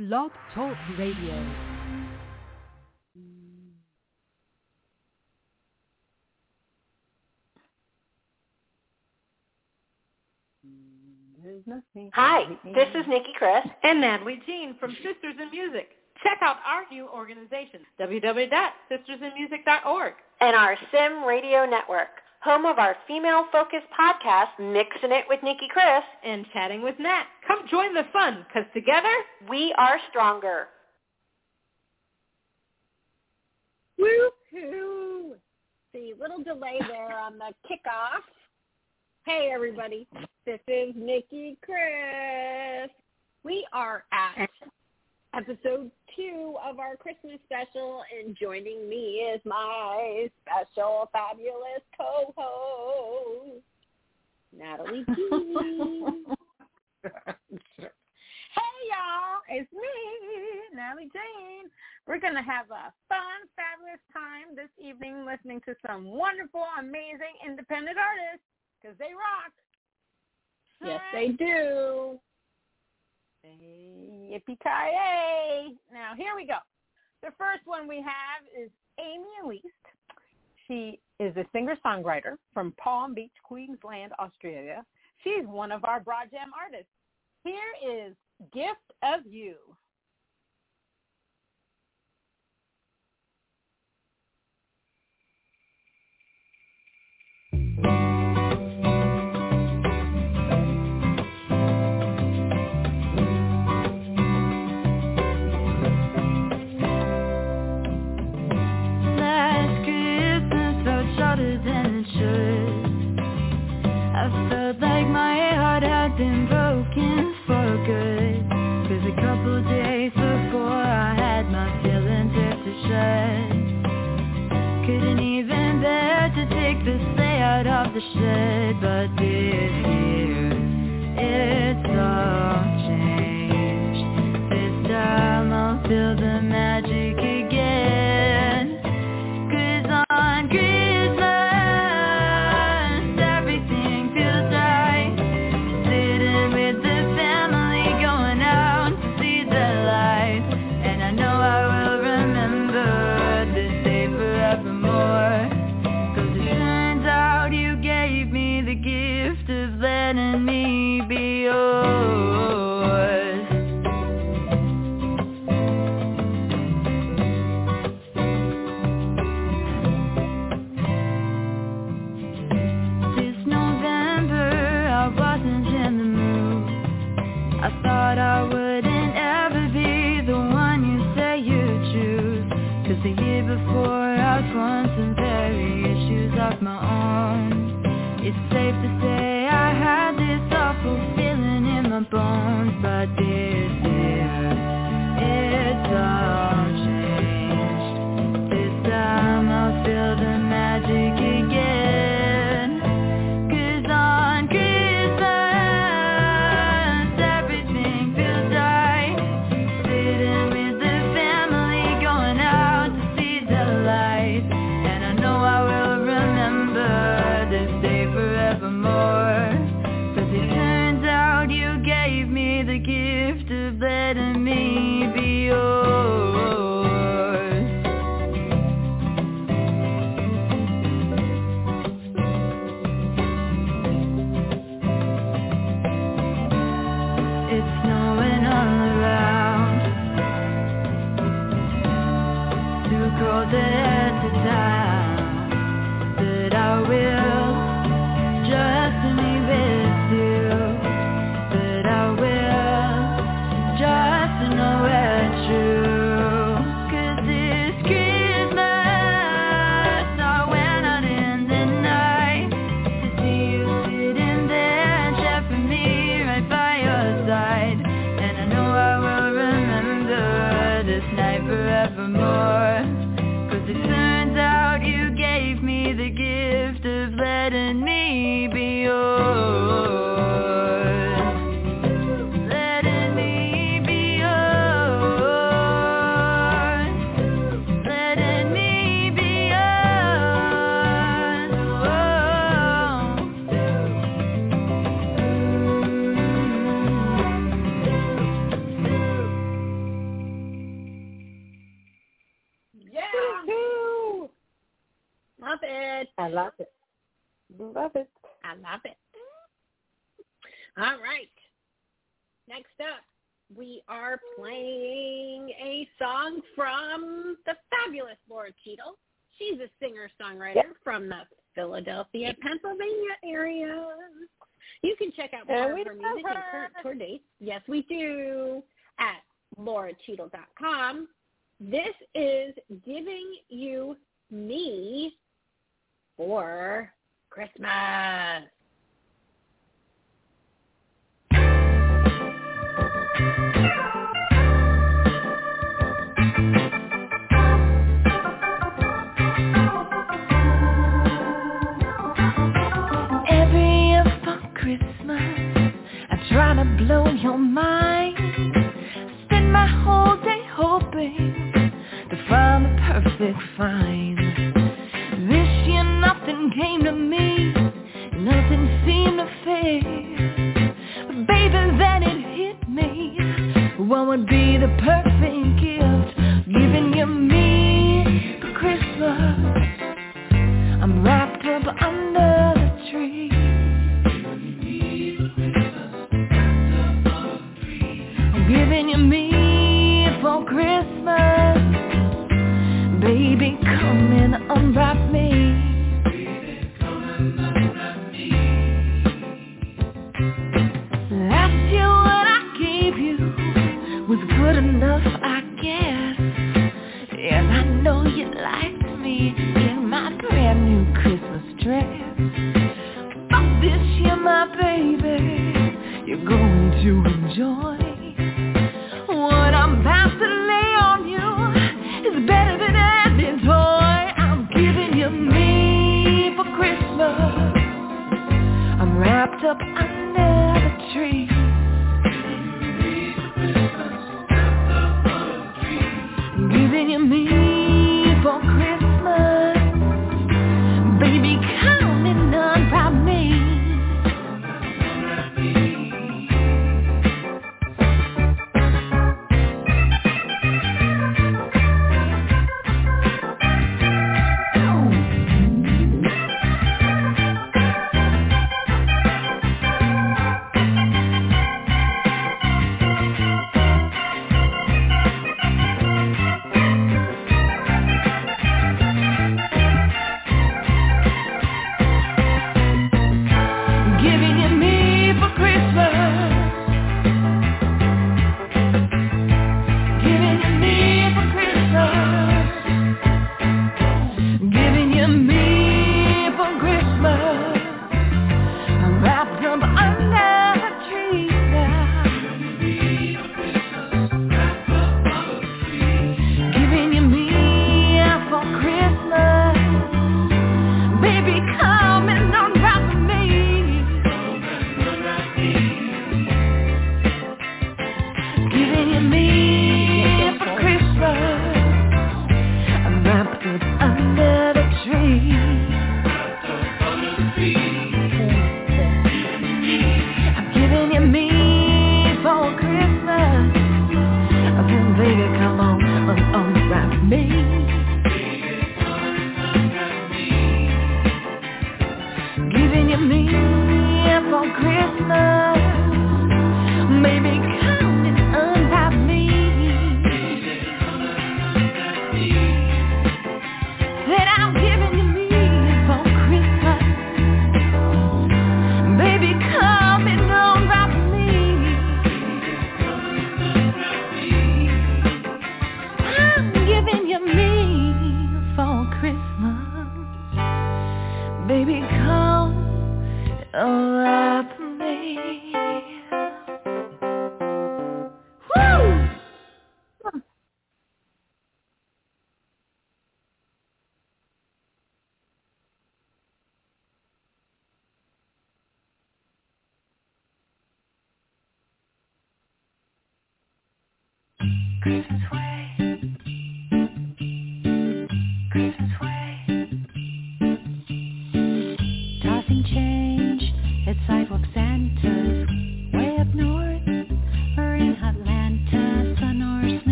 Blog Talk Radio. Hi, this is Nikki Chris and Natalie Jean from Sisters in Music. Check out our new organization, www.sistersinmusic.org. And our Sim Radio Network, home of our female-focused podcast, Mixing It with Nikki Chris and Chatting with Nat. Come join the fun, because together, we are stronger. Woo-hoo! See, little delay there on the kickoff. Hey, everybody. This is Nikki Chris. We are at episode 2 of our Christmas special, and joining me is my special, fabulous co-host, Natalie G. Hey, y'all. It's me, Natalie Jane. We're going to have a fun, fabulous time this evening listening to some wonderful, amazing independent artists, because they rock. Yes, they do. Yippee-ki-yay. Now, here we go. The first one we have is Amy Elise. She is a singer-songwriter from Palm Beach, Queensland, Australia. She's one of our Broad Jam artists. Here is Gift of You. I felt like my heart had been broken for good, 'cause a couple days before I had my feelings ripped to shreds. Couldn't even bear to take the sleigh out of the shed, but this year it's all changed. This time I'll feel the magic again, 'cause on Christmas letting me be yours. This November I wasn't in the mood. I thought I wouldn't ever be the one you say you choose, 'cause the year before I won some very issues of my own. It's safe to say I had this awful feeling in my bones, but this year, it's all changed. This time I'll feel the magic again, 'cause on Christmas everything feels right. Sitting with the family, going out to see the lights, and I know I will remember this day forevermore. I love it. Love it. I love it. All right. Next up, we are playing a song from the fabulous Laura Cheadle. She's a singer-songwriter from the Philadelphia, Pennsylvania area. You can check out more of her music and current tour dates. Yes, we do, at lauracheadle.com. This is Giving You Me for Christmas. Trying to blow your mind. Spend my whole day hoping to find the perfect find. This year nothing came to me, nothing seemed to fit. But baby, then it hit me. What would be the perfect gift? Giving you me for Christmas. I'm wrapped up under the tree. Giving you me for Christmas. Baby, come and unwrap me. Baby, come and unwrap me. Last year what I gave you was good enough, I guess. And I know you liked me in my brand new Christmas dress. But this year, my baby, you're going to enjoy. What I'm about to lay on you is better than any toy. I'm giving you me for Christmas. I'm wrapped up under the tree. Giving you me for Christmas. Baby, come and unwrap me.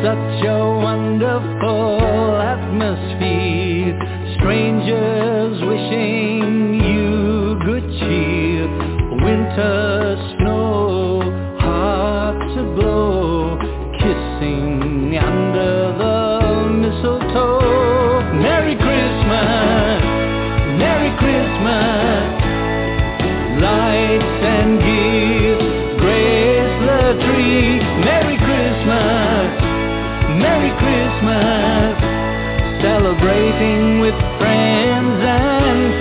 such a wonderful atmosphere. Strangers wishing you good cheer. Winter snow, hearts aglow, kissing under the mistletoe. Merry Christmas, Merry Christmas. Lights and gifts grace the tree. Merry Christmas, Merry Christmas. Celebrating with friends and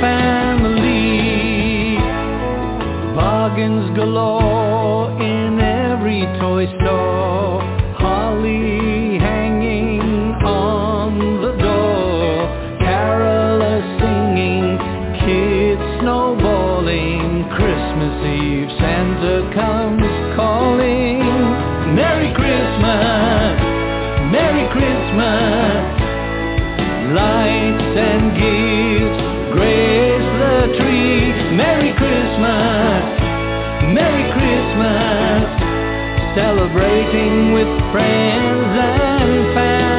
family. Bargains galore in every toy store. Holly hanging on the door. Carolers singing, kids snowballing. Christmas Eve Santa comes calling. Merry Christmas, Merry Christmas. Lights and gifts grace the tree. Merry Christmas, Merry Christmas. Celebrating with friends and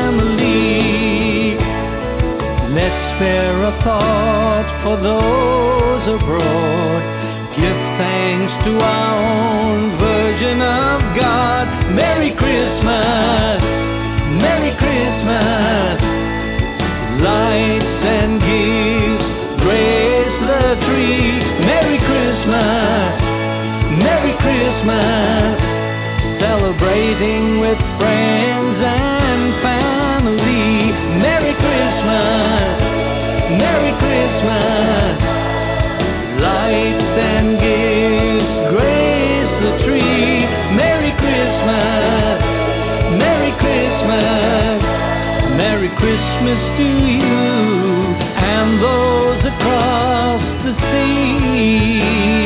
family. Let's spare a thought for those abroad. Give thanks to our own Virgin of God. Merry Christmas, Merry Christmas. Lights and gifts grace the tree. Merry Christmas, Merry Christmas. Celebrating with friends and family. Merry Christmas, Merry Christmas. Lights and gifts grace the tree. Merry Christmas, Merry Christmas. Merry Christmas to you and those across the sea.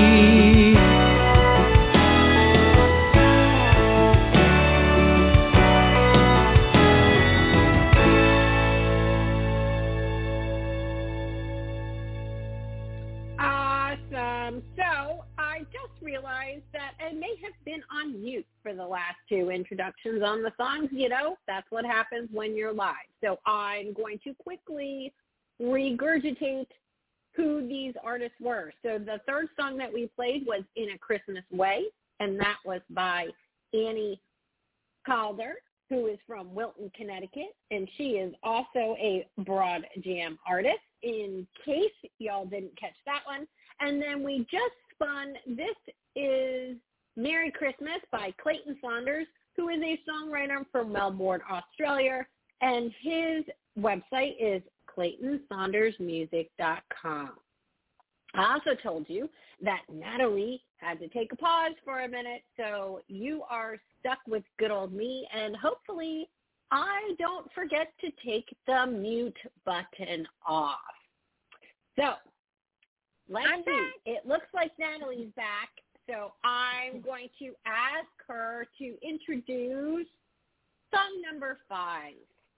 Awesome. So I just realized that I may have been on mute for the last two introductions on the songs. You know, that's what happens when you're live. So I'm going to quickly regurgitate who these artists were. So the third song that we played was In a Christmas Way, and that was by Annie Calder, who is from Wilton, Connecticut, and she is also a broad jam artist, in case y'all didn't catch that one. And then we just spun This Is Merry Christmas by Clayton Saunders, who is a songwriter from Melbourne, Australia, and his website is ClaytonSaundersMusic.com. I also told you that Natalie had to take a pause for a minute, so you are stuck with good old me, and hopefully I don't forget to take the mute button off. So let's see. It looks like Natalie's back, so I'm going to ask her to introduce song number 5.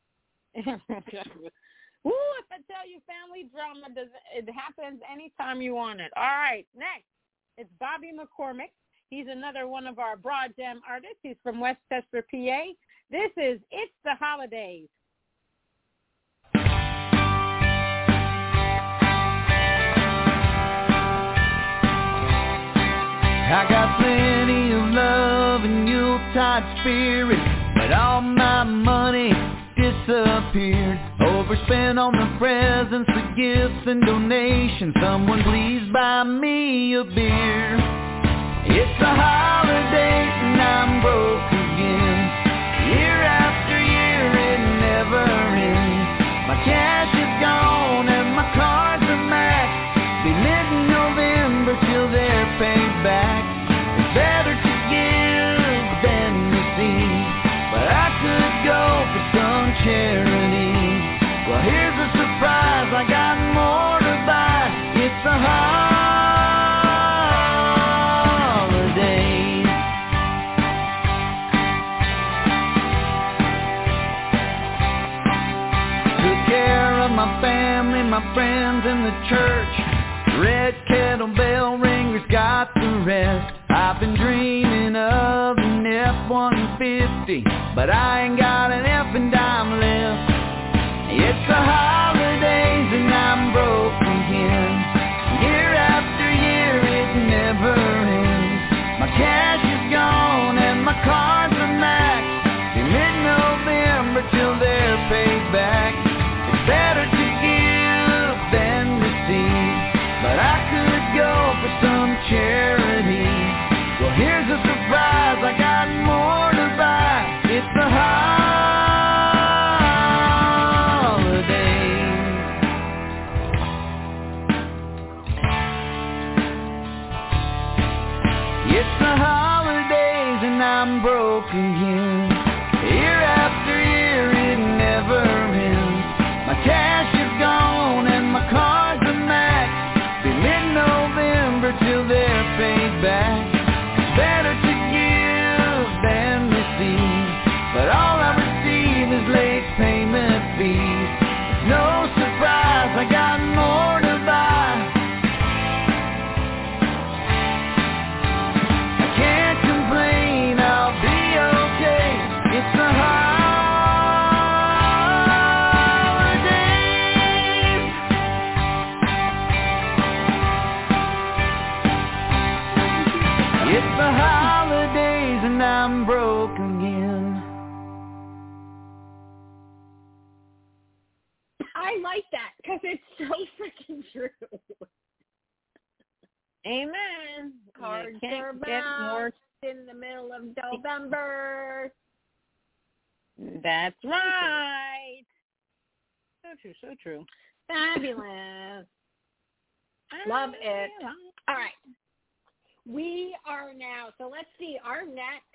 Woo, if I tell you family drama, it happens anytime you want it. All right, next, it's Bobby McCormick. He's another one of our broad jam artists. He's from Westchester, PA. This is It's the Holidays. I got plenty of love and Yuletide spirit, but all my money disappeared. Overspent on the presents, the gifts and donations. Someone please buy me a beer. It's the holidays and I'm broke again. Year after year it never ends. My cash is gone and my cards are maxed. Be mid-November till they're paid back. It's better to give than receive, but I could go for some charity. Well, here's a surprise, I got more to buy. It's the holidays. Took care of my family, my friends in the church. Red kettlebell ringers got the rest. I've been dreaming of an F-150, but I ain't got an effing dime left. It's the holidays and I'm broke again. Year after year it never ends. My cash is gone and my cards are maxed. In mid-November till they're paid back. It's better to give than receive, but I could go for some charity. Well, here's a surprise, I got more to buy. It's the holidays and I'm broke again. Year after year it never ends. My cash is gone and my cards are maxed. Be mid-November till they're paid back. It's better to give than receive, but all I receive is late payment fees. It's no surprise I got more to buy. I'm broke again. I like that because it's so freaking true. Amen. Cards are bounced in the middle of November. That's right. So true, so true. Fabulous. Love it. All right. We are now, so let's see, our next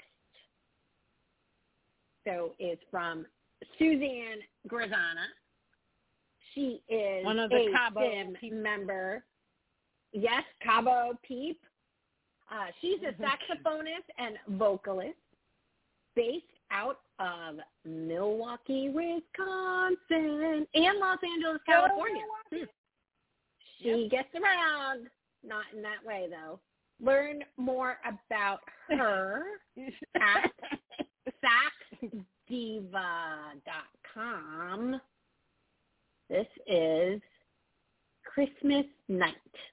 is from Suzanne Grazana. She is one of the a Cabo SIM member. Yes, Cabo Peep. She's a saxophonist and vocalist based out of Milwaukee, Wisconsin, and Los Angeles, California. She gets around, not in that way, though. Learn more about her at saxdiva.com. This is Christmas Night.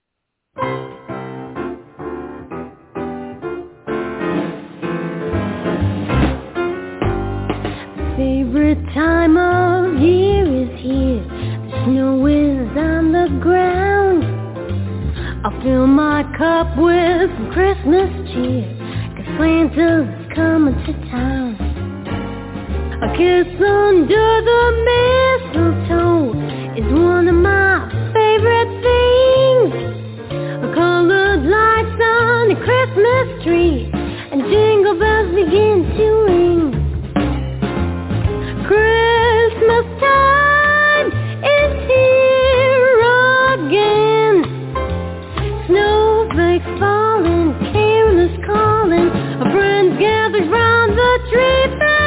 Favorite time of year is here. The snow is on the ground. I'll fill my cup with Christmas cheer, 'cause Santa's coming to town. A kiss under the mistletoe is one of my favorite things. Colored lights on the Christmas tree and jingle bells begin to ring. Christmas time is here again. Snowflakes falling, carolers calling, our friends gathered round the tree.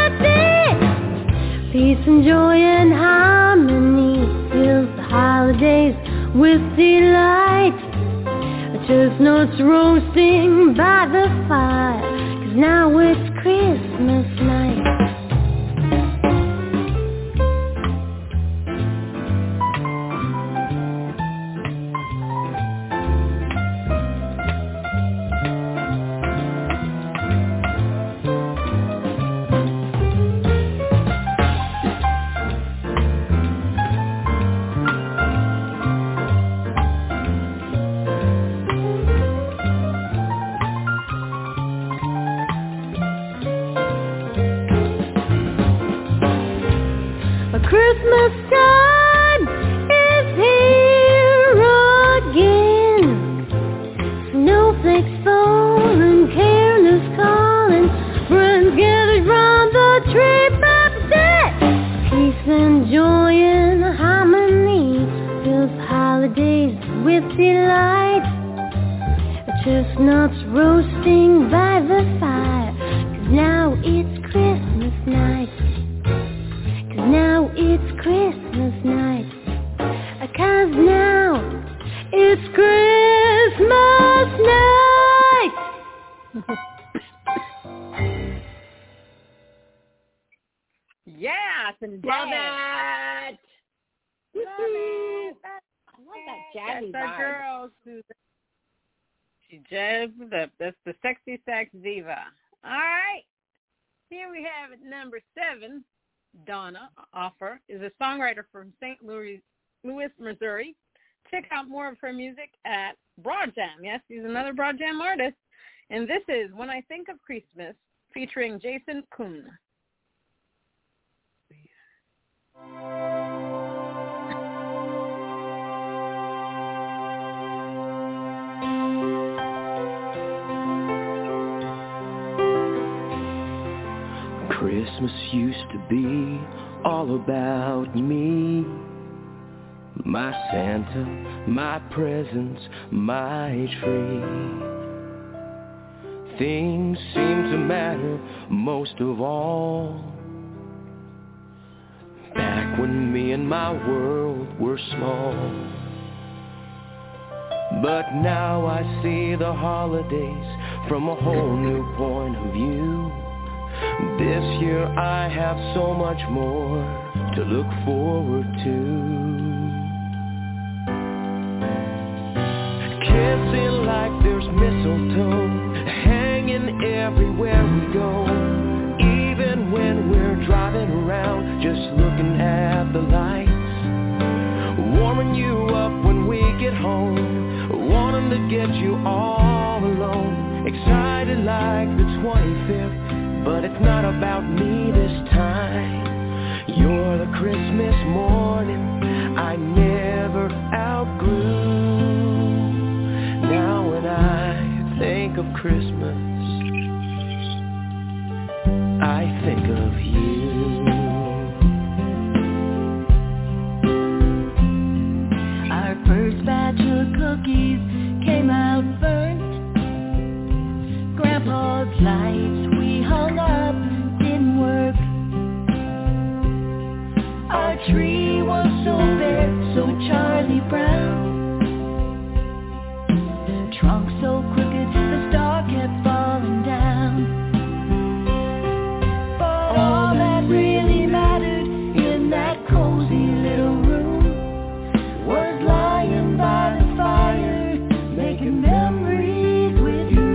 Peace and joy and harmony fills the holidays with delight. Chestnuts roasting by the fire, 'cause now it's Christmas night. Christmas time is here again. Snowflakes falling, carolers calling, friends gathered round the tree. Peace and joy and harmony fills the holidays with delight. Chestnuts roasting by the fire, 'cause now it's Christmas night. Now it's Christmas night, 'cause now it's Christmas night. Yes, and Love dance. it. Love it. I love that jazzy That's our vibe. girl, Susan. She jazzed up. That's the sexy sax diva. All right. Here we have at number 7, Donna Offer is a songwriter from St. Louis, Missouri. Check out more of her music at Broad Jam. Yes, she's another Broad Jam artist. And this is When I Think of Christmas, featuring Jason Kuhn. Christmas used to be all about me. My Santa, my presents, my tree. Things seem to matter most of all back when me and my world were small. But now I see the holidays from a whole new point of view. This year I have so much more to look forward to. Kissing like there's mistletoe hanging everywhere we go. Even when we're driving around, just looking at the lights. Warming you up when we get home, wanting to get you all alone. Excited like the 25th, but it's not about me this time. You're the Christmas morning I never outgrew. Now when I think of Christmas, I think of you. Our first batch of cookies came out burnt. Grandpa's lights we hung up didn't work. Our tree was so bare, so Charlie Brown. Trunk so crooked, the star kept falling down. But all that really mattered in that cozy little room was lying by the fire, making memories with you.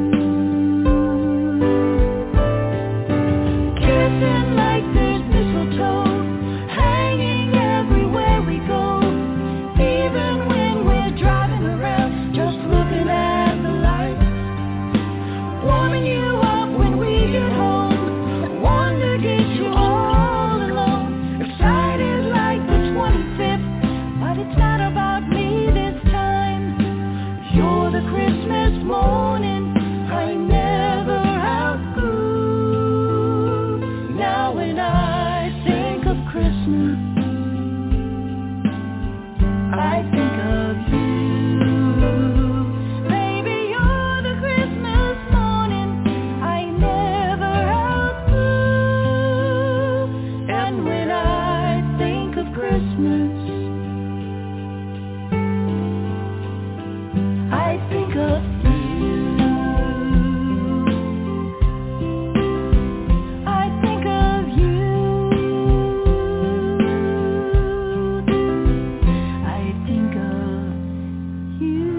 Kissing like there's mistletoe hanging everywhere we go. Even when we're driving around, just looking at the lights. Warming you up when we get home, want to get you all alone. Excited like the 25th, but it's not about me this time. You're the Christmas morning I never outgrew. Now when I think of Christmas, I think of you. Baby, you're the Christmas morning I never outgrew. And when I think of Christmas, I think of you. I think of you. I think of you.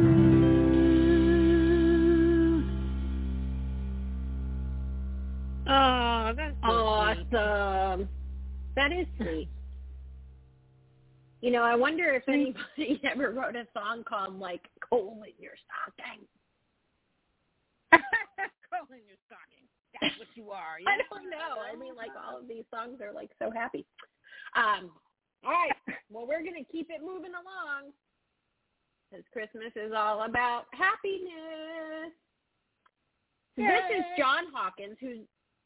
Oh, that's so sweet. Awesome. That is sweet. You know, I wonder if anybody ever wrote a song called, like, Coal in Your Stocking. Coal in your stocking. That's what you are. I don't know. I mean, like, all of these songs are, like, so happy. All right. Well, we're going to keep it moving along because Christmas is all about happiness. This is John Hawkins, who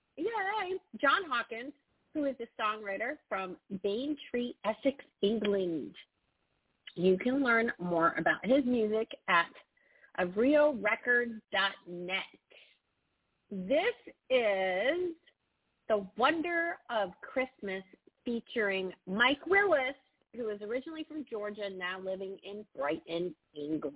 is a songwriter from Daintree, Essex, England. You can learn more about his music at avriorecords.net. This is The Wonder of Christmas featuring Mike Willis, who is originally from Georgia, now living in Brighton, England.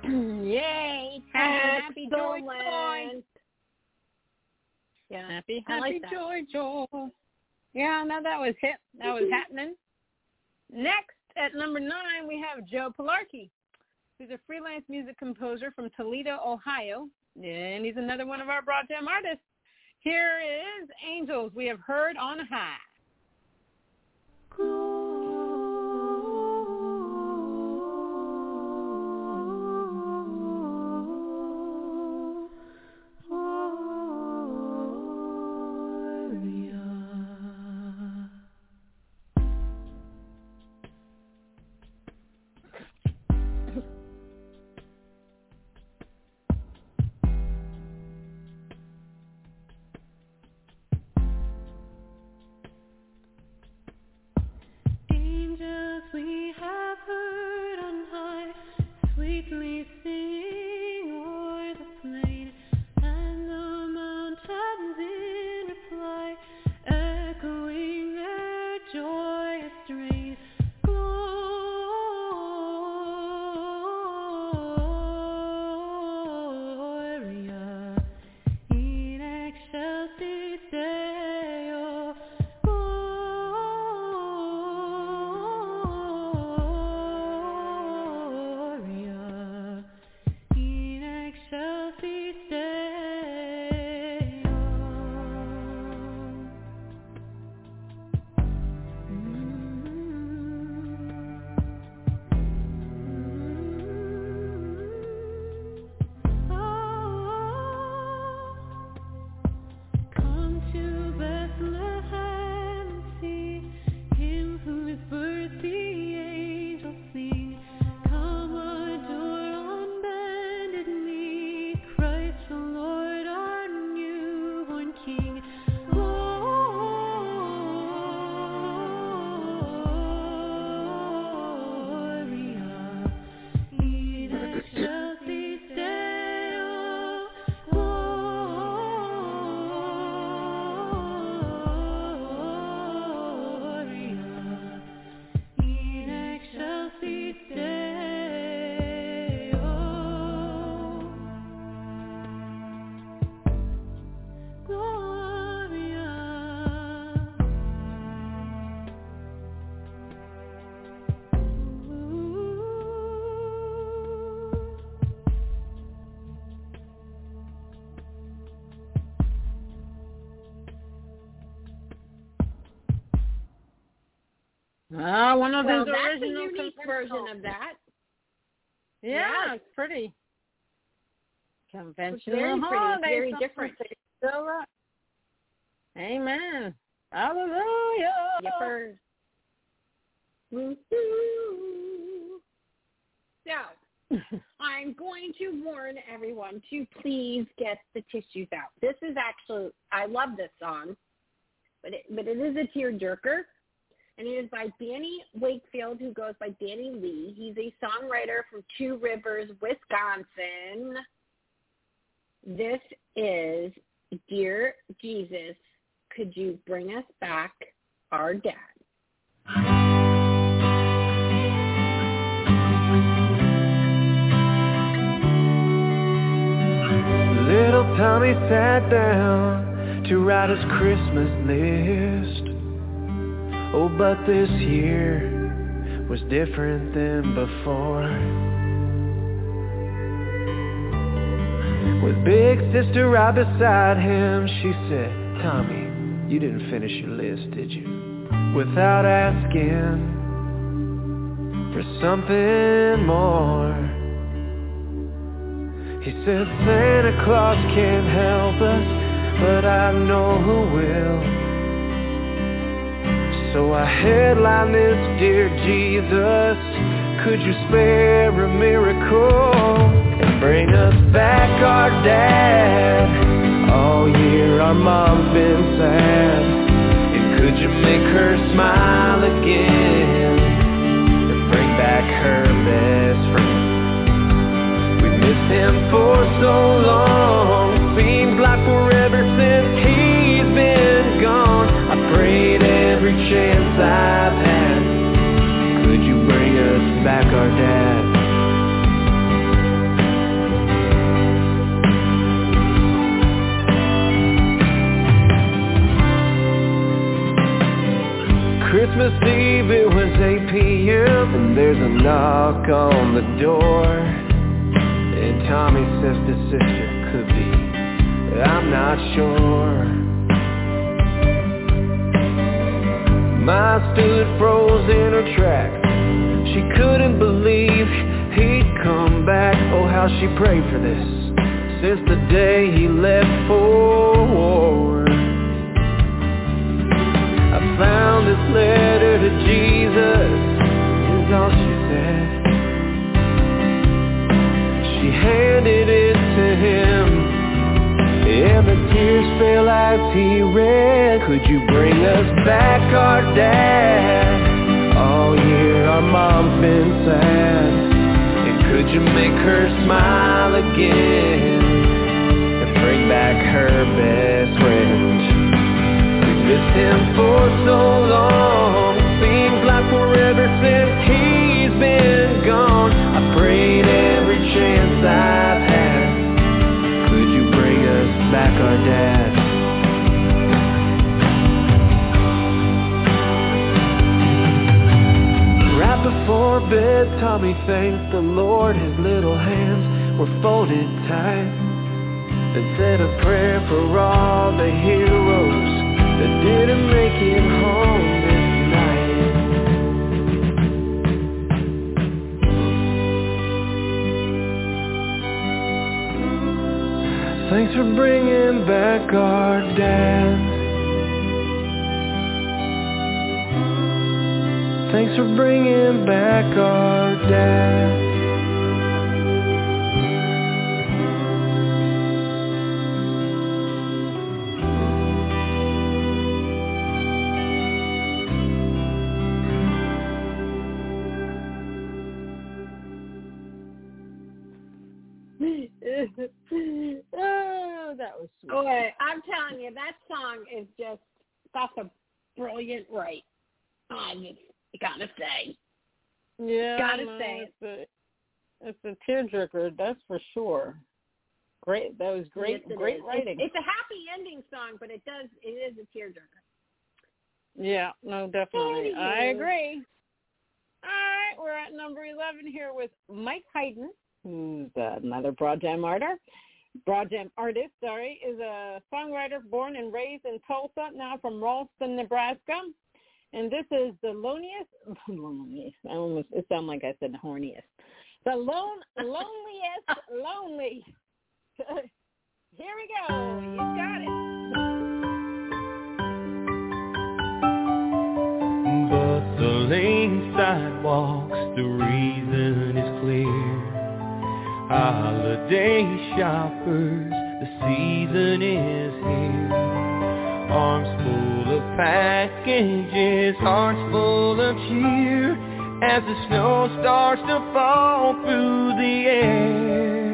Yay! Happy joy, joy. Yeah. Happy like joy, joy. Yeah, no, that was hip. That was happening. Next, at number 9, we have Joe Pilarkey, who's a freelance music composer from Toledo, Ohio, and he's another one of our Broad Jam artists. Here is Angels We Have Heard on High. We have heard on high, sweetly sing o'er the plain, and the mountains in reply, echoing their joyous strain. Gloria in excelsis Deo. One of those that's original a unique version of that. Yeah, it's pretty conventional. Very pretty. It's very different. Still right. Amen. Hallelujah. Yepper. So, I'm going to warn everyone to please get the tissues out. This is actually, I love this song, but it is a tearjerker. And it is by Danny Wakefield, who goes by Danny Lee. He's a songwriter from Two Rivers, Wisconsin. This is Dear Jesus, Could You Bring Us Back Our Dad? Little Tommy sat down to write his Christmas list. Oh, but this year was different than before. With big sister right beside him, she said, Tommy, you didn't finish your list, did you? Without asking for something more. He said, Santa Claus can't help us, but I know who will. So I headline this, Dear Jesus, could you spare a miracle and bring us back our dad? All year our mom's been sad, and could you make her smile again and bring back her best friend? We missed him for so long, seems like forever since he's been gone. I prayed every chance I've had, could you bring us back our dad? there's a knock on the door, and Tommy says the sister could be, I'm not sure. Ma stood froze in her tracks. She couldn't believe he'd come back. Oh, how she prayed for this since the day he left for war. I found this letter to Jesus, is all she said. She handed it to him, and the tears fell as he read. Could you bring us back our dad? All year our mom's been sad, and could you make her smile again, and bring back her best friend? We've missed him for so long, seems like forever since he's been gone. I prayed every chance I've had, could you bring us back our dad? Right before bed, Tommy thanked the Lord. His little hands were folded tight, and said a prayer for all the heroes that didn't make it home this night. Thanks for bringing back our dad. Thanks for bringing back our dad. Oh, that was sweet. Boy, I'm telling you, that song is just, that's a brilliant write. I just gotta say. Yeah, Gotta no, say. It's a tearjerker, that's for sure. Great, that was great, Yes, great writing. It's a happy ending song, but it is a tearjerker. Yeah, no, definitely. Anywho. I agree. All right, we're at number 11 here with Mike Hyden, who's another Broad Jam artist, is a songwriter born and raised in Tulsa, now from Ralston, Nebraska. And this is the loneliest, it sounded like I said the horniest. The loneliest lonely. Here we go. You got it. But the lane sidewalks, the reason is clear. Holiday shoppers, the season is here. Arms full of packages, hearts full of cheer, as the snow starts to fall through the air.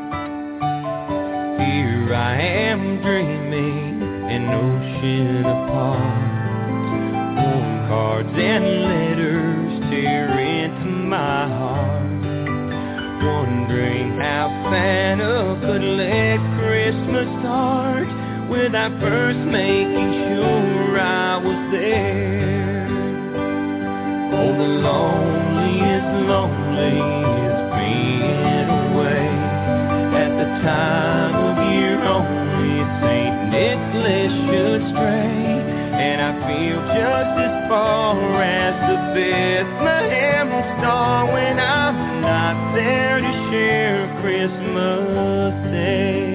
Here I am dreaming, an ocean apart. Warm cards and letters tear into my heart, wondering how Santa could let Christmas start without first making sure I was there. Oh, the loneliest lonely is being away at the time of year only St. Nicholas should stray, and I feel just as far as the Bethlehem star when I'm not there to share Christmas Day.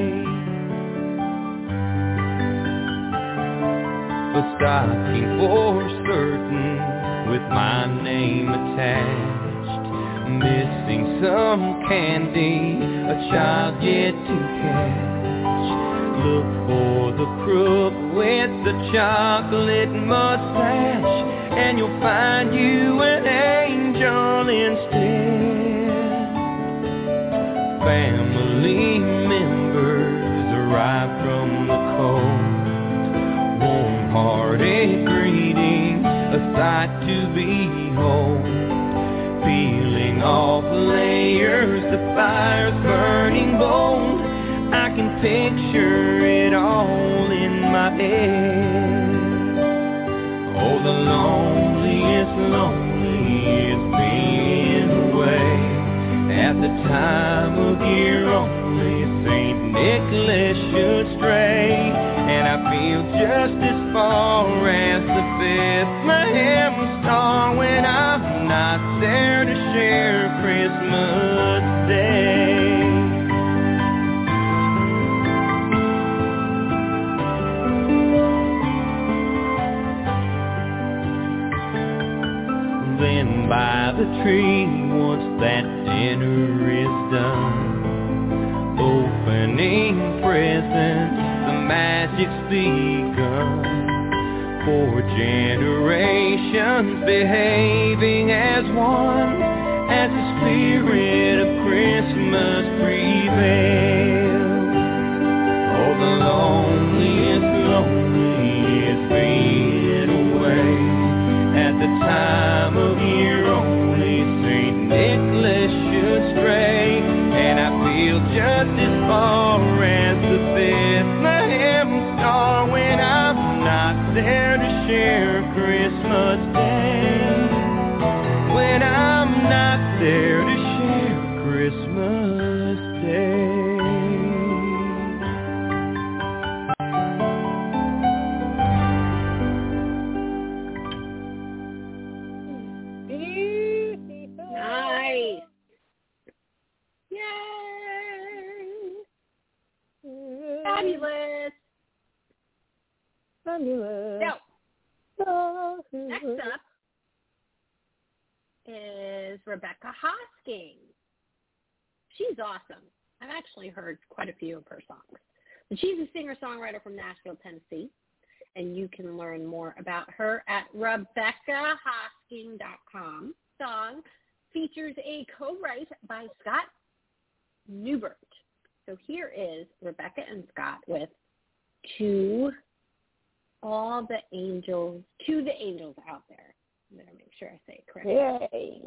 A stocking for certain with my name attached, missing some candy, a child yet to catch. Look for the crook with the chocolate mustache, and you'll find you an angel instead. Family members arrive from the cold, warm-hearted greeting, a sight to behold. Peeling off layers, the fire's burning bold. I can picture it all in my head. Oh, the loneliest lonely is being At the time of year only St. Nicholas should stray, and I feel just as far as the Bethlehem star when I'm not there to share Christmas Day. Then by the tree, once that dinner is done, opening presents, the magic's begun. 4 generations behaving as one, as the spirit of Christmas prevails. Oh, the loneliest fade away. At the time of year only St. Nicholas should stray, and I feel just as far as the Bethlehem star when I'm not there to share Christmas Day. When I'm not there to share Christmas Day. Nice. Yay. Fabulous. Fabulous. So, next up is Rebecca Hosking. She's awesome. I've actually heard quite a few of her songs. But she's a singer-songwriter from Nashville, Tennessee, and you can learn more about her at RebeccaHosking.com. Song features a co-write by Scott Newbert. So here is Rebecca and Scott with To the Angels Out There. I'm going to make sure I say it correctly. Yay.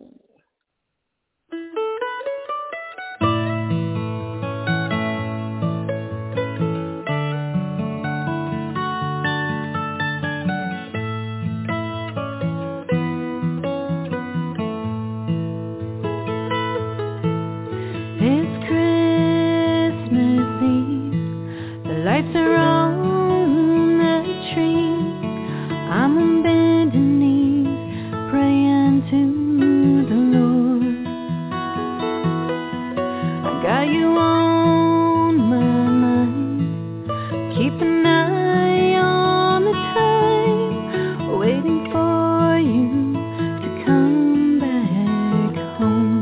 It's Christmas Eve, the lights are on the tree. I'm on bended knees, praying to the Lord. I got you on my mind, keep an eye on the time, waiting for you to come back home.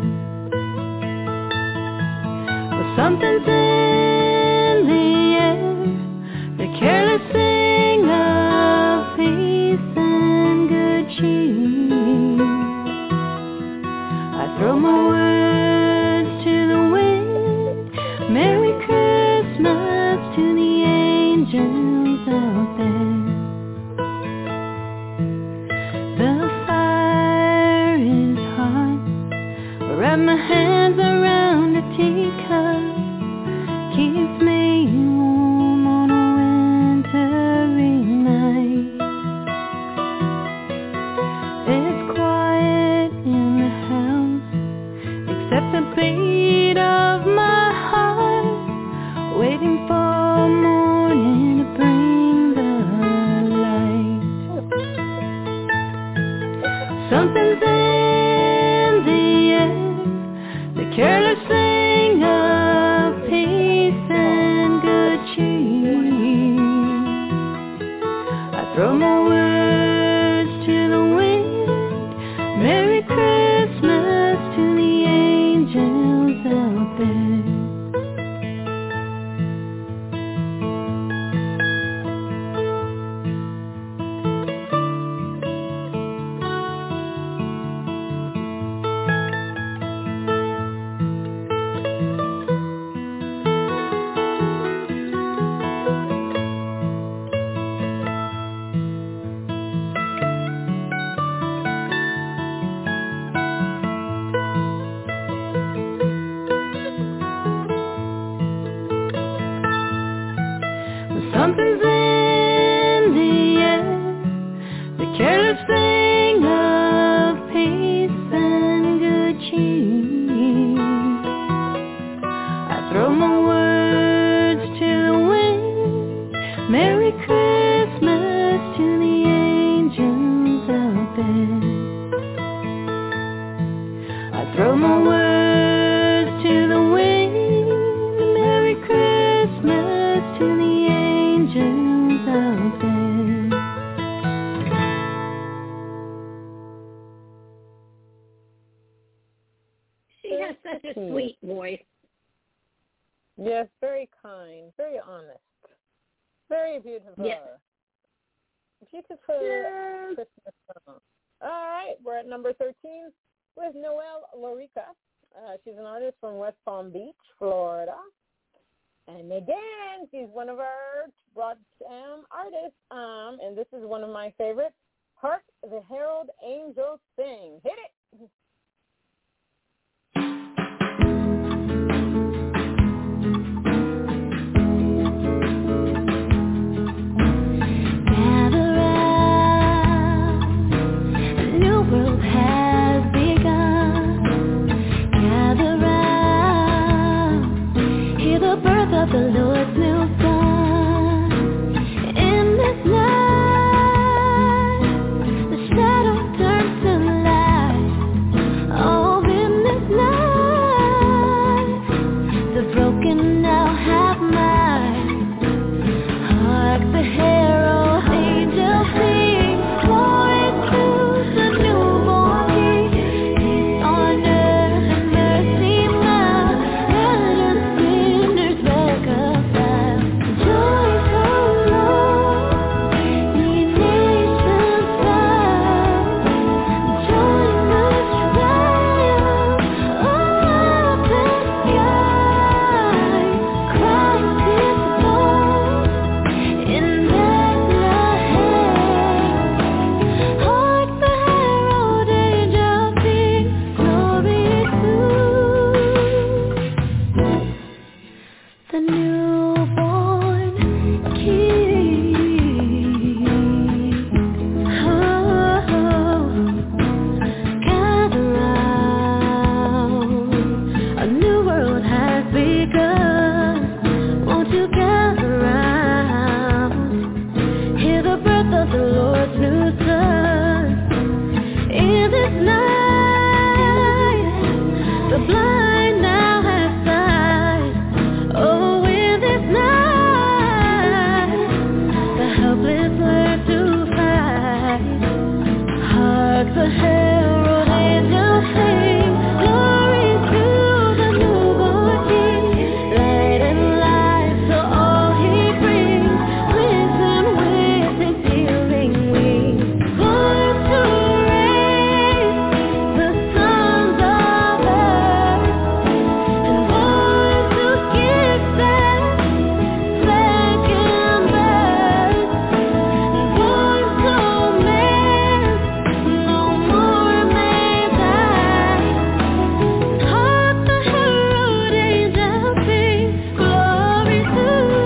Well, something's in the air, the careless thing of peace and good cheer. I throw my words to the wind, Merry Christmas to the angels out there. The fire is hot, I wrap my hands around a teacup, sweet voice. Yes, very kind, very honest, very beautiful. Yes. Beautiful Christmas song. All right, we're at number 13 with Noelle Lorica. She's an artist from West Palm Beach, Florida. And again, she's one of our broadcast artists, and this is one of my favorites. Hark the Herald Angels Sing. Hit it! The Lord's new sun. In this night, the shadow turns to light. Oh, in this night, the broken now have might. Hark the herald angels sing, glory to the newborn King. Peace on earth and mercy mild, and sinners reconciled. Joyful Lord, ye nations bow. Join the triumph of the sky. Christ is born in Bethlehem. Hark the herald angels sing, glory to the newborn King. Gather round, a new world has begun. Won't you gather round? Hear the birth of the Lord's new Son. In this night, the blind now have sight. Oh, in this night, the helpless learn to fight. Hark the herald angels sing, glory to the newborn King. Light and life to all he brings, listen with his healing wings. Born to raise the sons of earth, and born to give back second birth, born so man no more may die. Hark the herald angels sing, glory to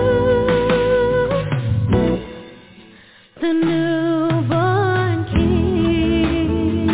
the newborn King.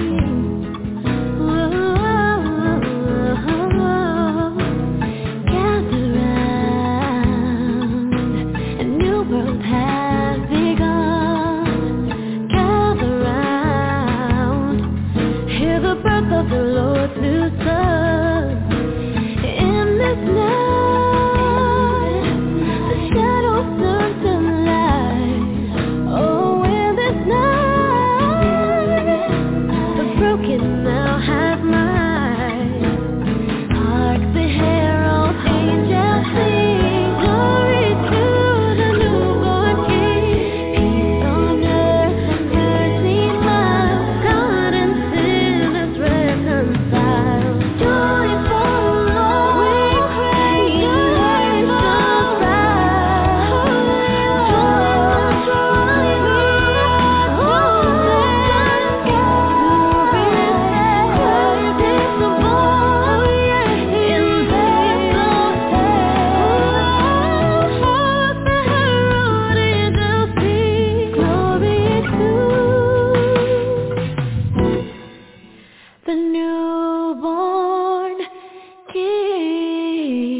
Gather round, a new world has begun. Gather round, hear the birth of the Lord's new Son. In this night, the shadows turn to light. Oh, in this night, the broken now have might. Hark the herald angels sing, glory to the newborn King. Peace on earth and mercy mild, God and sinners reconciled. Joyful Lord, we praise you, nations bow. Joyful triumph, oh, Christ is born in Bethlehem. Hark the herald angels sing, glory to the newborn King.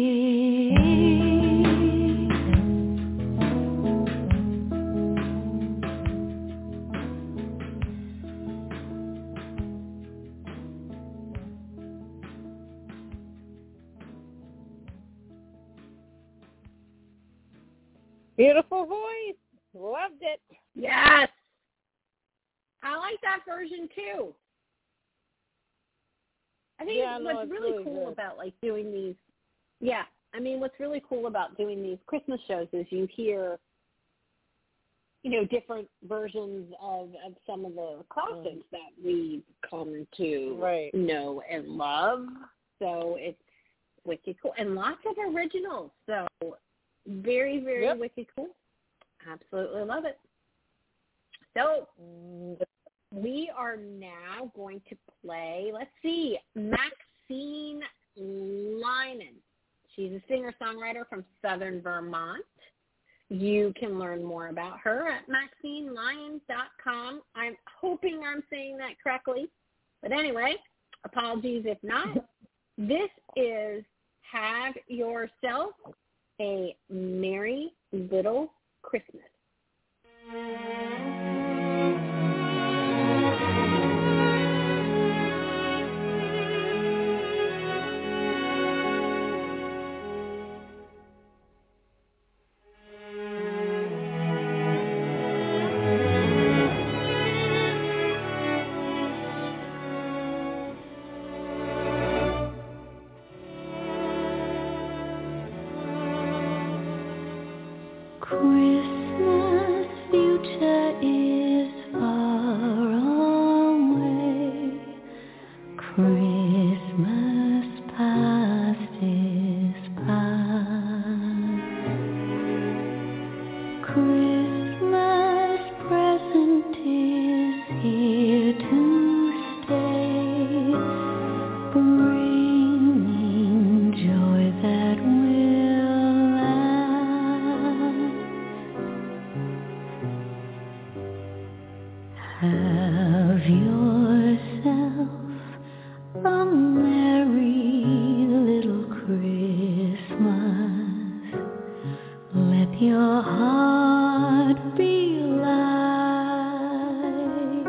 Beautiful voice. Loved it. Yes. I like that version too. I think what's really cool about like doing these, what's really cool about doing these Christmas shows is you hear, different versions of some of the classics that we come to know and love. So it's wicked cool. And lots of originals. So very, very wicked cool. Absolutely love it. So we are now going to play, let's see, Maxine Lynn. She's a singer-songwriter from Southern Vermont. You can learn more about her at MaxineLyons.com. I'm hoping I'm saying that correctly. But anyway, apologies if not. This is Have Yourself a Merry Little Christmas. Christmas future is far away. Christmas past is past. Christmas present is here to stay, bringing joy that will last. Have yourself a merry little Christmas. Let your heart be light.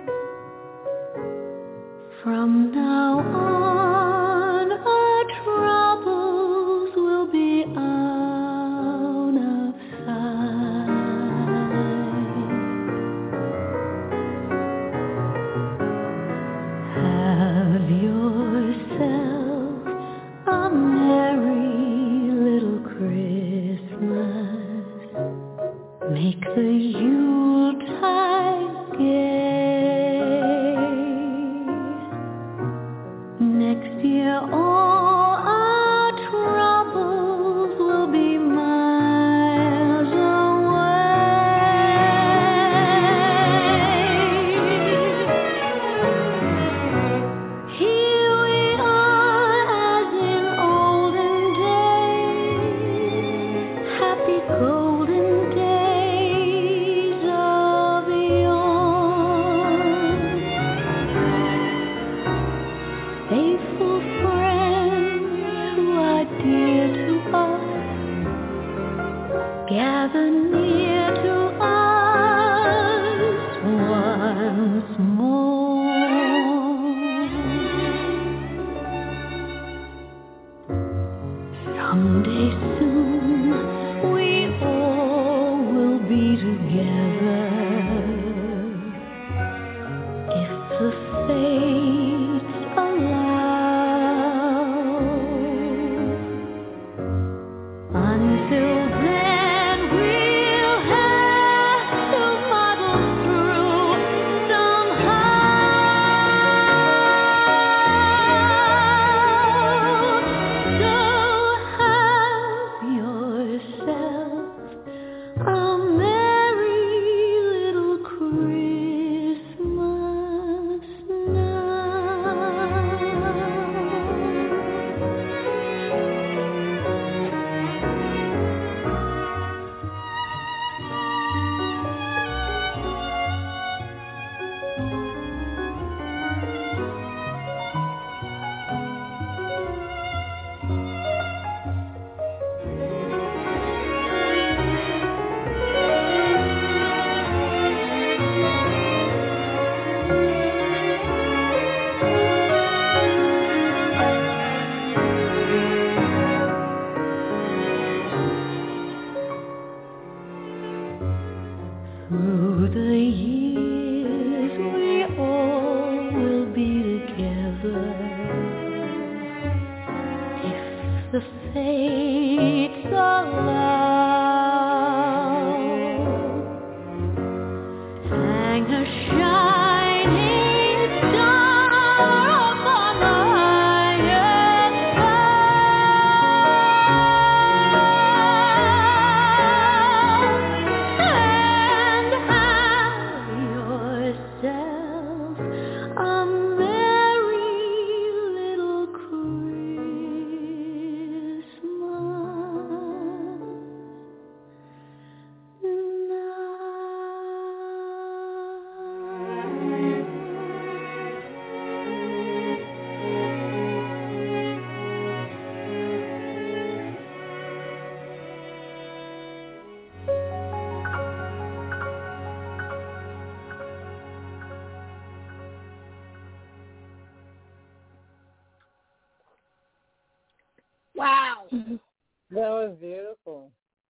From now on, our troubles will be out of sight. Have yourself a merry little Christmas. Make the Yuletide gay. Next year all our troubles will be miles away. Here we are as in olden days, happy golden days of yore. Faithful friends who are dear to us, gather near to us once more. Someday soon we all will be together, if the fates allow. Until then we'll have to muddle through somehow. So have yourself a merry the fates allow. Hang a shining star upon the highest bough, and have yourself a merry little Christmas Wow. That was beautiful.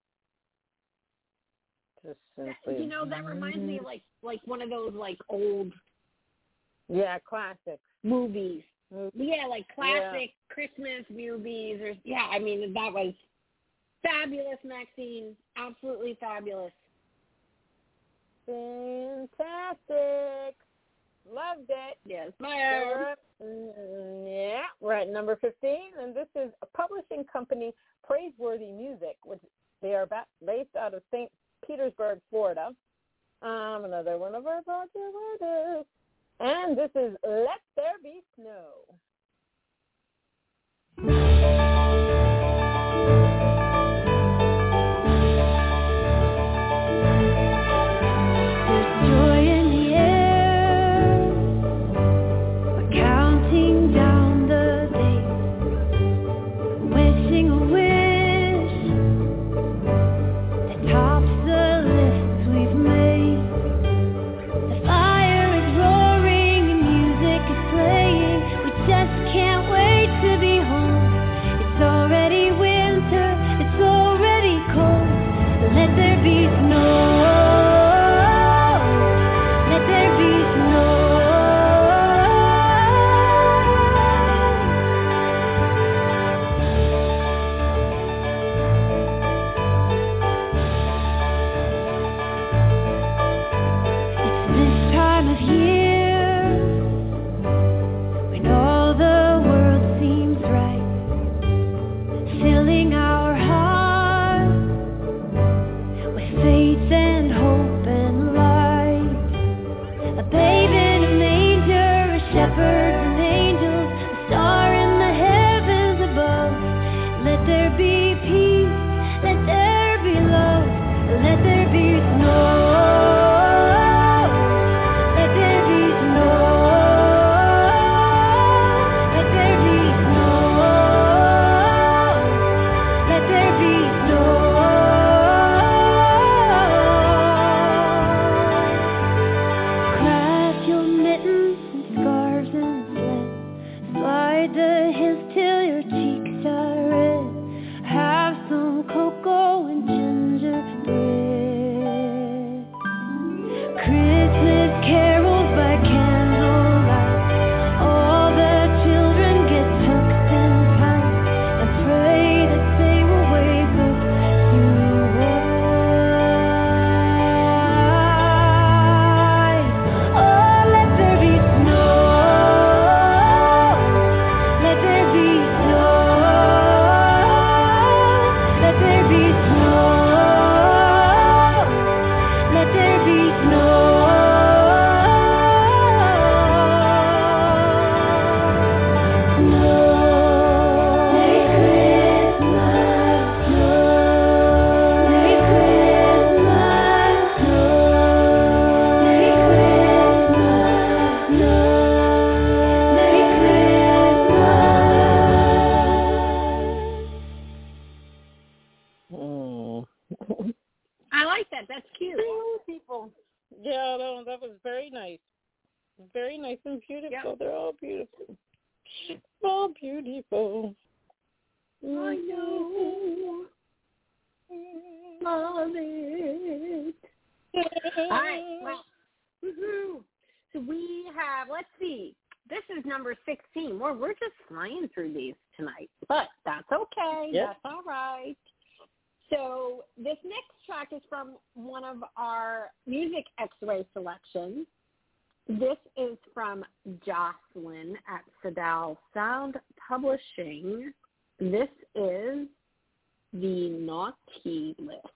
Just simply. You know, that reminds me of like one of those like old classics. movies. Yeah, like classic Christmas movies. Or I mean, that was fabulous, Maxine. Absolutely fabulous. Fantastic. Loved it. Yes, We're at number 15, and this is a publishing company, Praiseworthy Music, which they are based out of St. Petersburg, Florida. Another one of our artists. And this is Let There Be Snow. Very nice and beautiful. Yep. They're all beautiful. All beautiful. I know. Love it. All right. Well, woohoo. So we have, let's see. This is number 16. We're just flying through these tonight, but that's okay. okay. Yep. That's all right. So this next track is from one of our Music X-Ray selections. This is from Jocelyn at Sadal Sound Publishing. This is The Naughty List.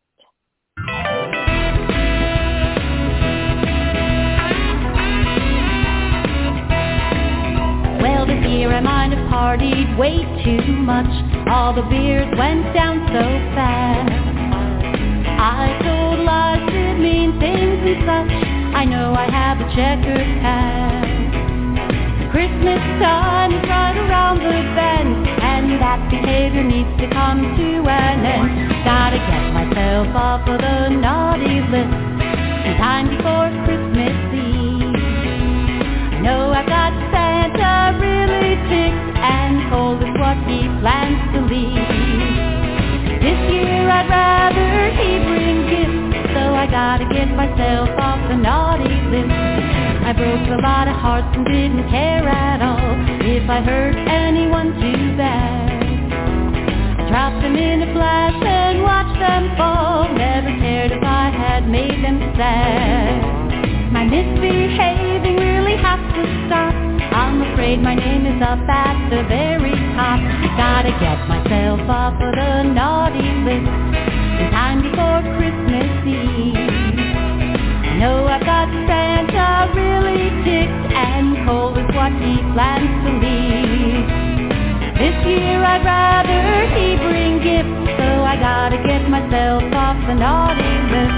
Well, this year I might have partied way too much. All the beers went down so fast. I told lies, did mean things and such. I know I have a checkered past. Christmas time is right around the bend, and that behavior needs to come to an end. Gotta get myself off of the naughty list in time before Christmas Eve. I know I've got Santa really ticked, and cold is what he plans to leave. This year I'd rather he bring gifts, so I gotta get myself off the naughty list. I broke a lot of hearts and didn't care at all if I hurt anyone too bad. I dropped them in a flash and watched them fall. Never cared if I had made them sad. My misbehaving really has to stop. I'm afraid my name is up at the very top. Gotta get myself off of the naughty list in time before Christmas Eve. I know I've got Santa really ticked, and cold is what he plans to leave. This year I'd rather he bring gifts, so I gotta get myself off the naughty list.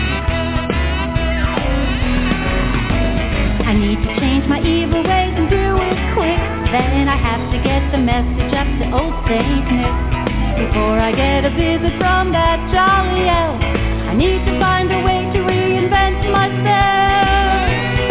I need to change my evil ways and do it quick. Then I have to get the message up to old Saint Nick. Before I get a visit from that jolly elf, I need to find a way to reinvent myself.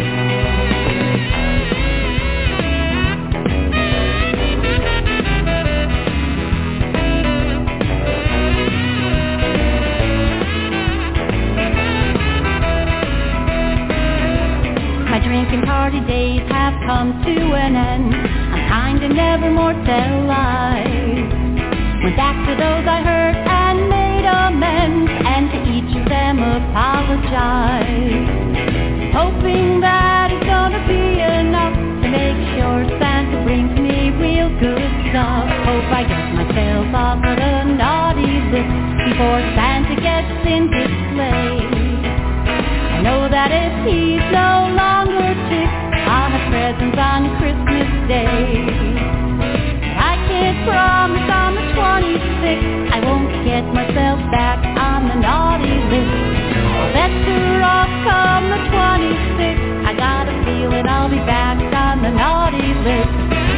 My drinking party days have come to an end. I'm kind of never more tell lies. Went back to those I hurt and made amends, and to each of them apologize. Hoping that it's gonna be enough to make sure Santa brings me real good stuff. Hope I get myself off of the naughty list before Santa gets in his sleigh. I know that if he's no longer ticked, I'll have presents on Christmas Day. I can't promise on the 26th I won't get myself back on the naughty list. I'll better off come the 26th. I got a feeling I'll be back on the naughty list.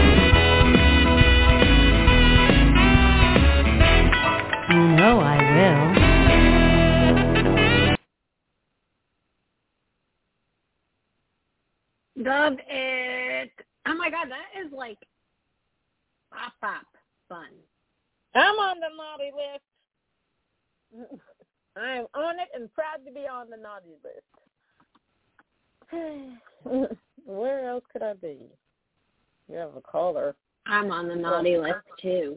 You know I will. Love it. Oh my God, that is like pop fun. I'm on the naughty list. I'm on it and proud to be on the naughty list. Where else could I be? You have a caller. I'm on the naughty list too.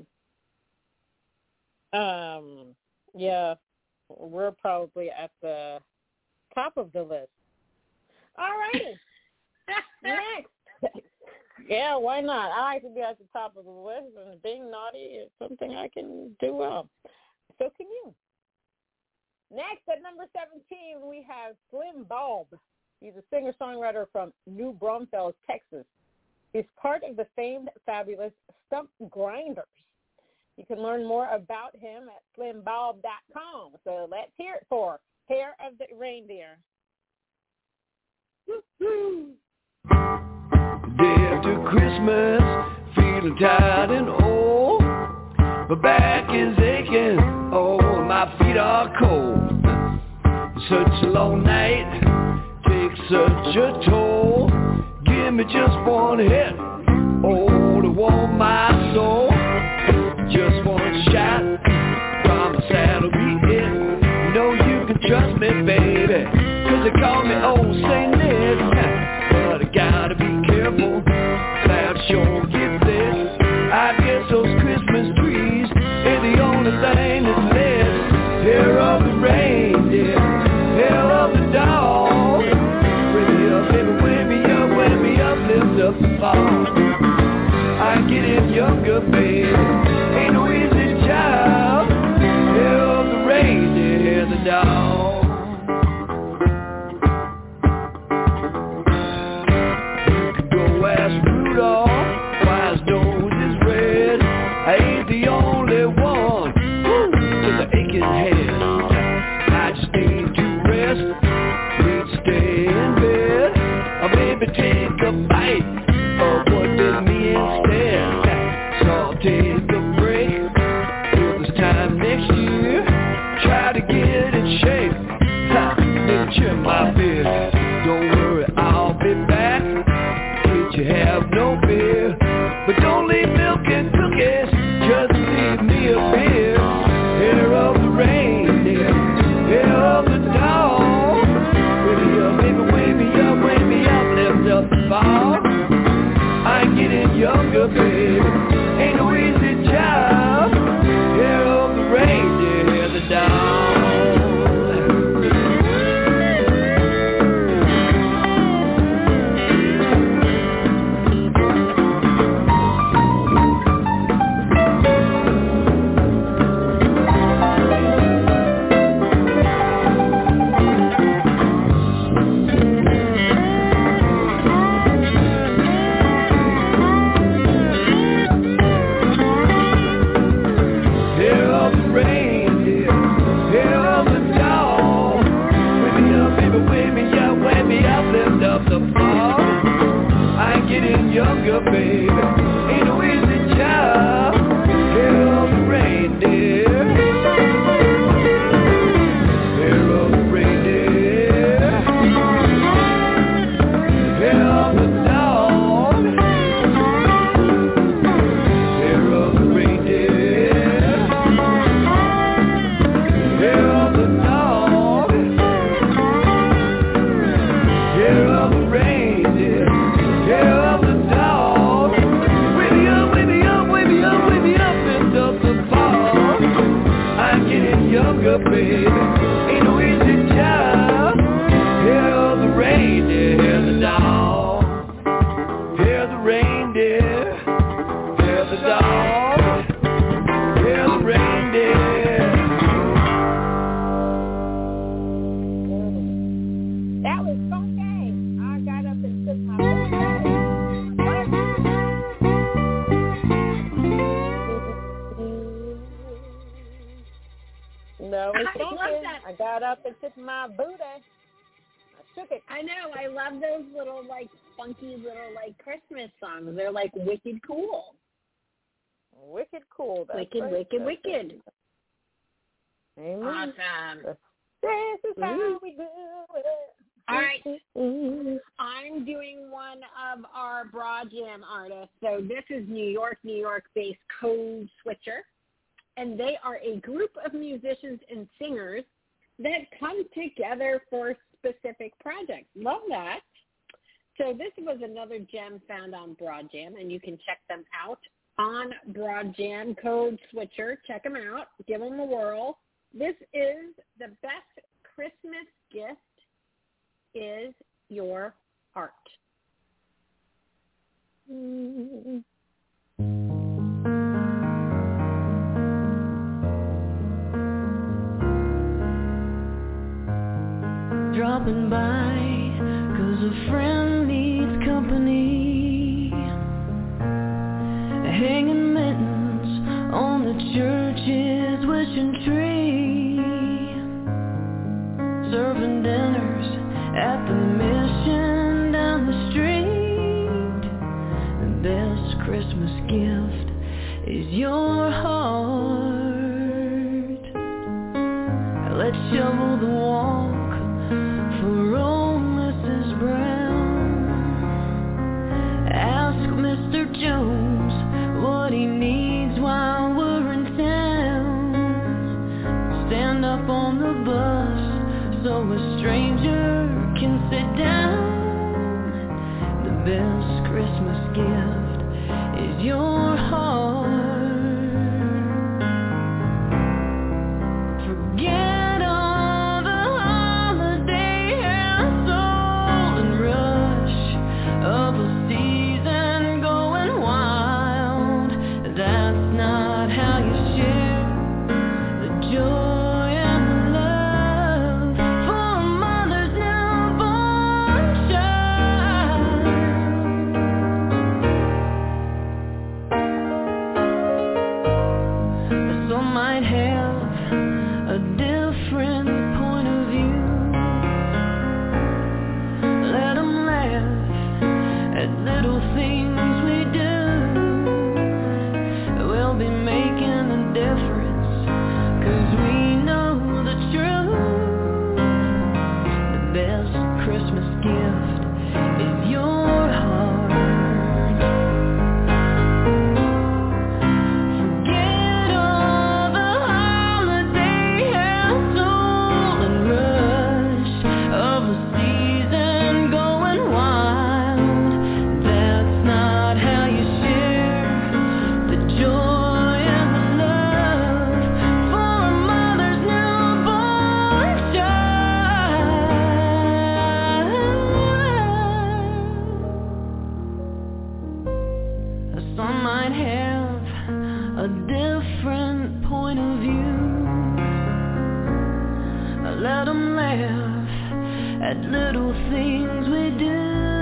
Yeah, we're probably at the top of the list. All righty. Next. Yeah, why not? I like to be at the top of the list, and being naughty is something I can do well. So can you. Next, at number 17, we have Slim Bulb. He's a singer-songwriter from New Braunfels, Texas. He's part of the famed, fabulous Stump Grinders. You can learn more about him at slimbulb.com. So let's hear it for Hair of the Reindeer. Day after Christmas, feeling tired and old. My back is aching, oh, my feet are cold. Such a long night takes such a toll. Give me just one hit, oh, to warm my soul. Just one shot, promise that'll be it. You know you can trust me, baby, 'cause they call me old St. Nick. But I gotta be careful, clouds sure get thick. I guess those Christmas trees give me a beer. Hair of the reindeer, hair of the dog. Wake me up, baby, wake me up, lift up the ball. I ain't getting younger, baby, ain't no easy job. Hair of the reindeer, hair of the dog. Younger, baby, ain't no easy job. Hair of the reindeer, hair of the reindeer, hair of the dog, hair of the reindeer, hair of the dog, hair of the reindeer, hair of the younger, baby, ain't no easy job. Hair of the reindeer, hair of the dog. Hair of the reindeer, hair of the dog. Hair of the reindeer. That was funky. I got up and took my No, I got up and took my booty. I took it. I know. I love those little, like, funky little, like, Christmas songs. They're, like, wicked cool. Wicked cool. That's wicked, right. wicked, wicked. Amen. Awesome. This is how we do it. All right. I'm doing one of our Broad Jam artists. So this is New York-based Code Switcher. And they are a group of musicians and singers that come together for specific projects. Love that. So this was another gem found on Broad Jam, and you can check them out on Broad Jam, Code Switcher. Check them out. Give them a whirl. This is the best Christmas gift is your heart. Dropping by 'cause a friend needs company, hanging mittens on the church's wishing tree, serving dinners at the mission down the street. The best Christmas gift is your heart. Let's shovel the walk for old Mrs. Brown. Ask Mr. Jones what he needs while we're in town. Stand up on the bus so a stranger can sit down. The best Christmas gift is your heart. Forget forget all at little things we do.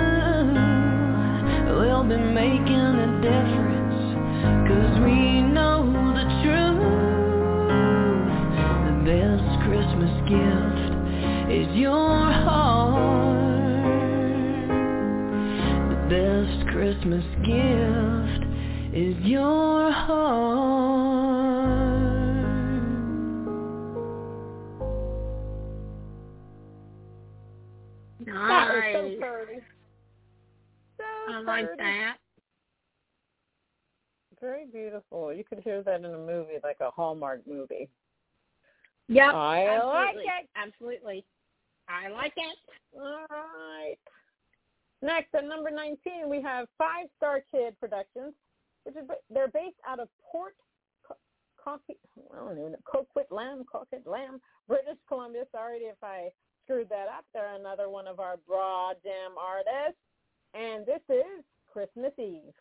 We'll be making a difference, 'cause we know the truth. The best Christmas gift is your heart. The best Christmas gift is your heart. Nice. That was so pretty. So I like pretty. that. Very beautiful. You could hear that in a movie, like a Hallmark movie. Yep. I like absolutely. it. Absolutely. I like it. All right. Next, at number 19, we have Five Star Kid Productions, which is they're based out of Port Coquitlam, British Columbia. Sorry if I screwed that up. They're another one of our Broad Jam artists, and this is Christmas Eve.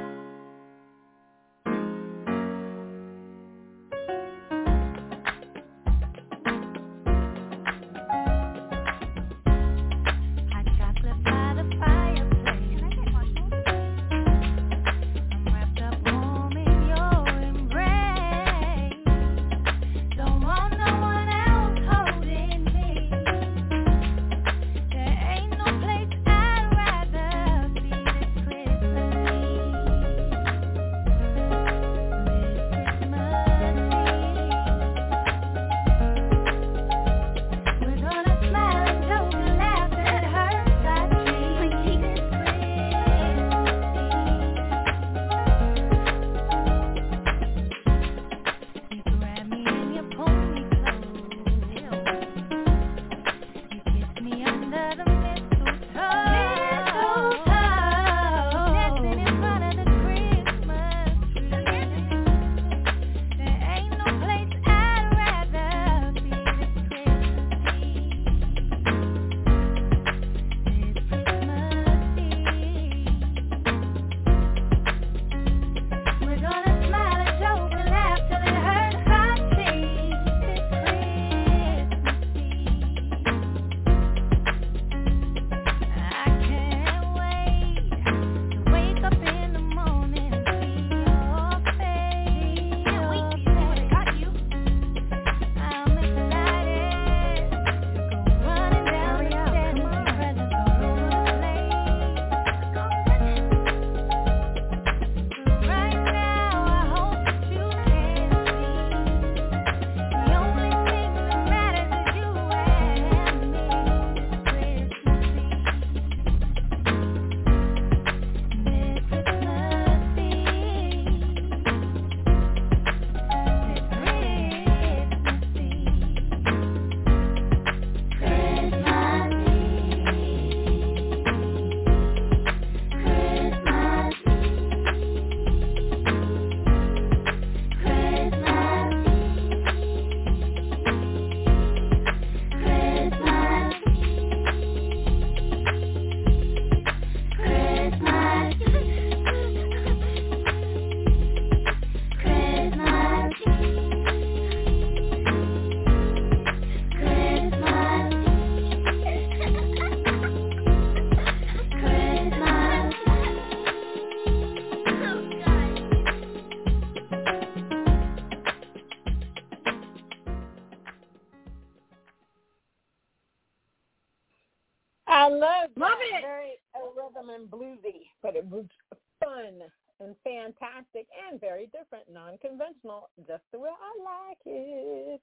I love it. Very rhythm and bluesy, but it was fun and fantastic and very different, non-conventional, just the way I like it.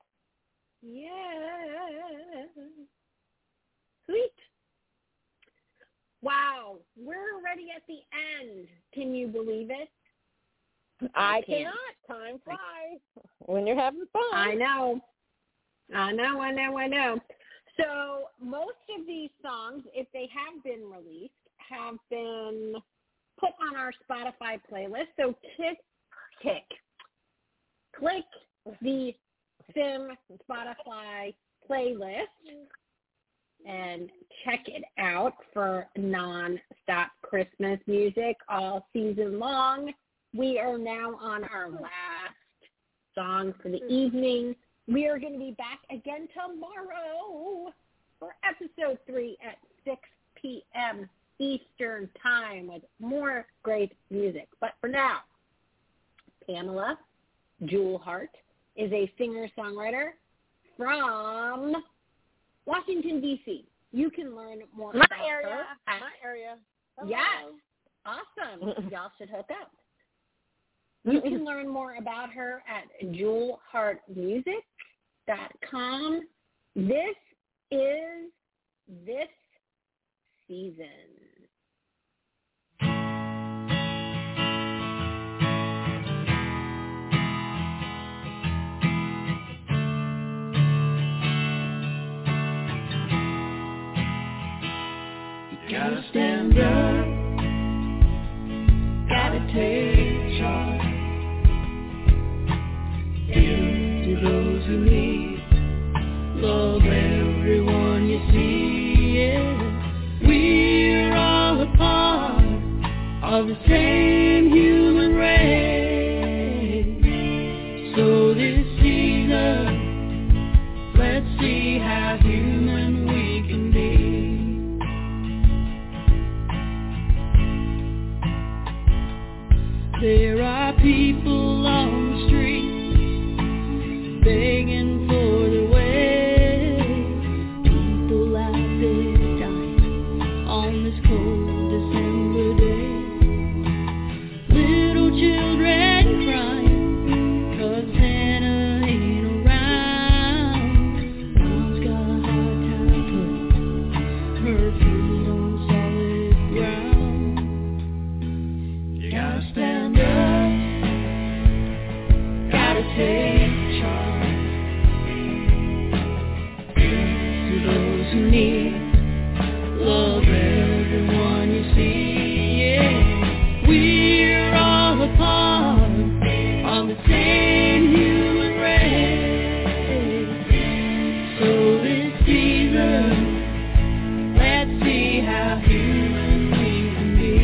Yeah. Sweet. Wow, we're already at the end. Can you believe it? I cannot. Time flies when you're having fun. I know. So most of these songs, if they have been released, have been put on our Spotify playlist. So click the Sim Spotify playlist and check it out for non-stop Christmas music all season long. We are now on our last song for the evening. We are going to be back again tomorrow for episode 3 at 6 p.m. Eastern Time with more great music. But for now, Pamela Jewel Hart is a singer-songwriter from Washington, D.C. You can learn more about her. My area. Hello. Yes. Awesome. Y'all should hook up. You can learn more about her at jewelhartmusic.com. This is This Season. Gotta stand up, gotta take charge. Give to those who need, love everyone you see. Yeah. We're all a part of the same human race. So this season, let's see how human we can be. There are people on the street begging for their way. People out there dying on this cold December day. Little children crying 'cause Santa ain't around. Mom's got a hard time putting her feet on solid ground. You gotta stand up, gotta take charge. To those who need, love everyone you see. Yeah, we're all a part of the same human race. So this season, let's see how human we can be.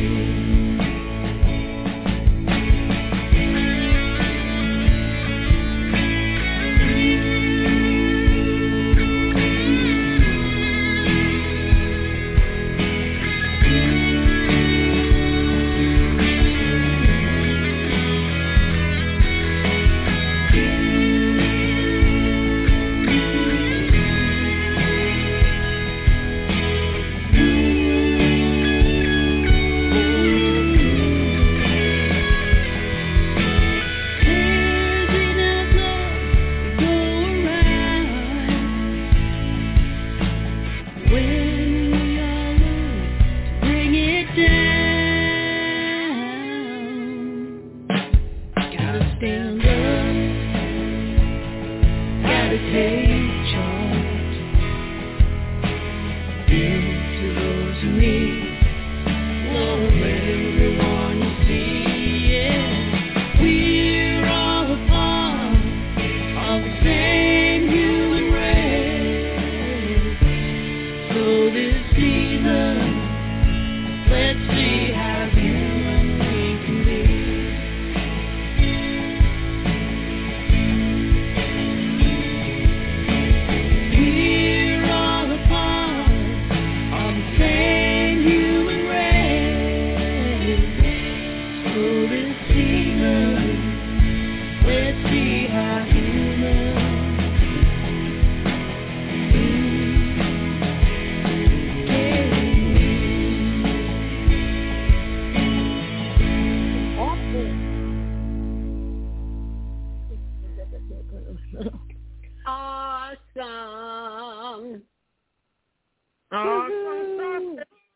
Awesome.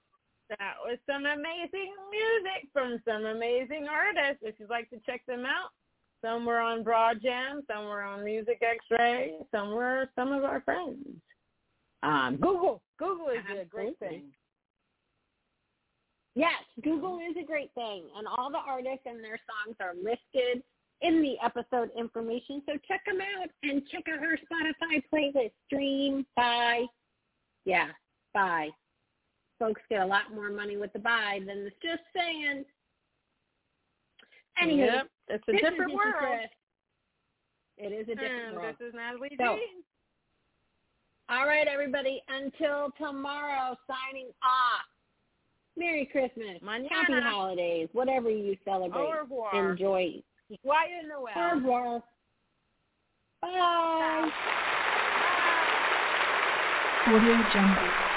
That was some amazing music from some amazing artists. If you'd like to check them out, some were on Broad Jam, some were on Music X-Ray, some were some of our friends. Google is a great thing. Yes, Google is a great thing, and all the artists and their songs are listed in the episode information, so check them out and check out our Spotify playlist. Stream, buy. Yeah, buy. Folks get a lot more money with the buy than the just saying. Anyway, yep, it's a different world. It is a different world. This is Natalie So, Jean. All right, everybody. Until tomorrow, signing off. Merry Christmas. Mañana. Happy holidays. Whatever you celebrate. Au revoir. Enjoy. Joyeux Noël. Au revoir. Bye. Audio Jungle.